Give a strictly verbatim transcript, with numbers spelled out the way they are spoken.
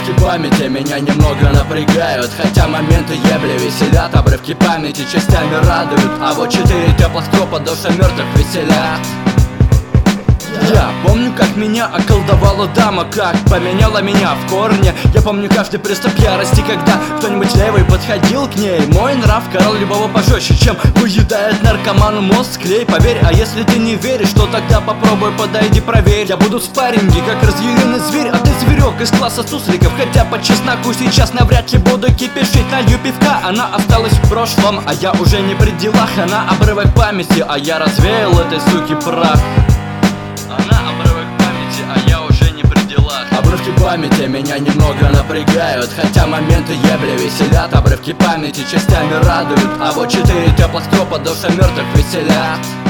Обрывки памяти меня немного напрягают, хотя моменты ебли веселят. Обрывки памяти частями радуют, а вот четыре теплых трупа душа мертвых веселят. Я помню, как меня околдовала дама, как поменяла меня в корне. Я помню каждый приступ ярости, когда кто-нибудь левый подходил к ней. Мой нрав карал любого пожестче, чем выедает наркоману мозг клей. Поверь, а если ты не веришь, то тогда попробуй, подойди, проверь. Я буду в спарринге, как разъяренный зверь, а ты зверек из класса сусликов. Хотя по чесноку сейчас навряд ли буду кипишить. Налью пивка, она осталась в прошлом, а я уже не при делах. Она обрывок памяти, а я развеял этой суки прах. Она обрывок памяти, а я уже не при делах. Обрывки памяти меня немного напрягают, хотя моменты ебли веселят. Обрывки памяти частями радуют, а вот четыре теплых трупа душа мертвых веселят.